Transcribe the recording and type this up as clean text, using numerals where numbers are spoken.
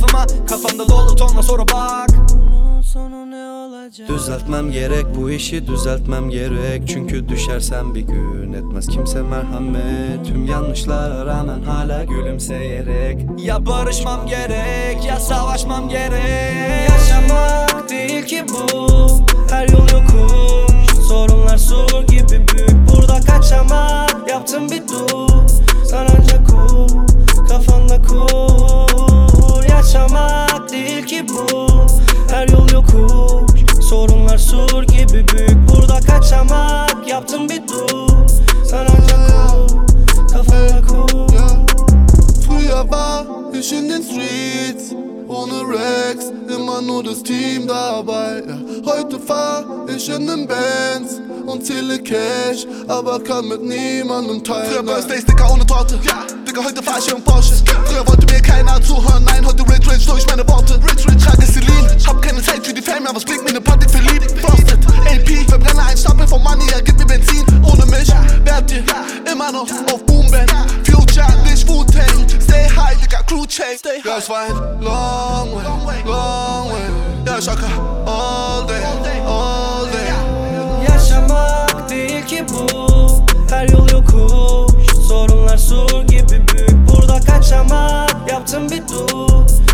ama kafamda dolu tonla soru bak. Sonu ne olacak? Düzeltmem gerek, bu işi düzeltmem gerek. Çünkü düşersem bir gün etmez kimse merhamet. Tüm yanlışlara rağmen hala gülümseyerek. Ya barışmam gerek ya savaşmam gerek. Yaşamak değil ki bu, her yol yokuş. Sorunlar sur gibi büyük, burada kaçamak. Yaptım bir dur, sen ancak kur, kafanda kur. Yaşamak değil ki bu, her yol yokuş. Sorunlar sur gibi büyük, burada kaçamak. Yaptım bir dur, sen ancak kur, kafanda kur. Früher war ich in den Streets, ohne Rex, immer nur das Team dabei. Ja, heute fahr ich in den Bands und zähle Cash, aber kann mit niemandem teilen. Früher Birthdays, Digga, ohne Torte. Ja, Digga, heute fahr ich im Porsche. Früher wollte mir keiner zuhören, nein, heute Rich durch meine Worte. Rich, trage Celine, hab keine Zeit für die Fame, aber es blinkt mir ne Party verliebt. Frosted, AP, verbrenne ein Stapel von Money, ja, gib mir Benzin. Ohne mich wärt ihr immer noch auf Boomband. Future, nicht Wu-Tang, stay high, Digga, Crew Chase. Ja, es war ein long way, long way. Ja, ich rocker all day, all day. Yaşamak değil ki bu, her yol yokuş. Sorunlar sur gibi büyük, burada kaçamak. Yaptım bir dur,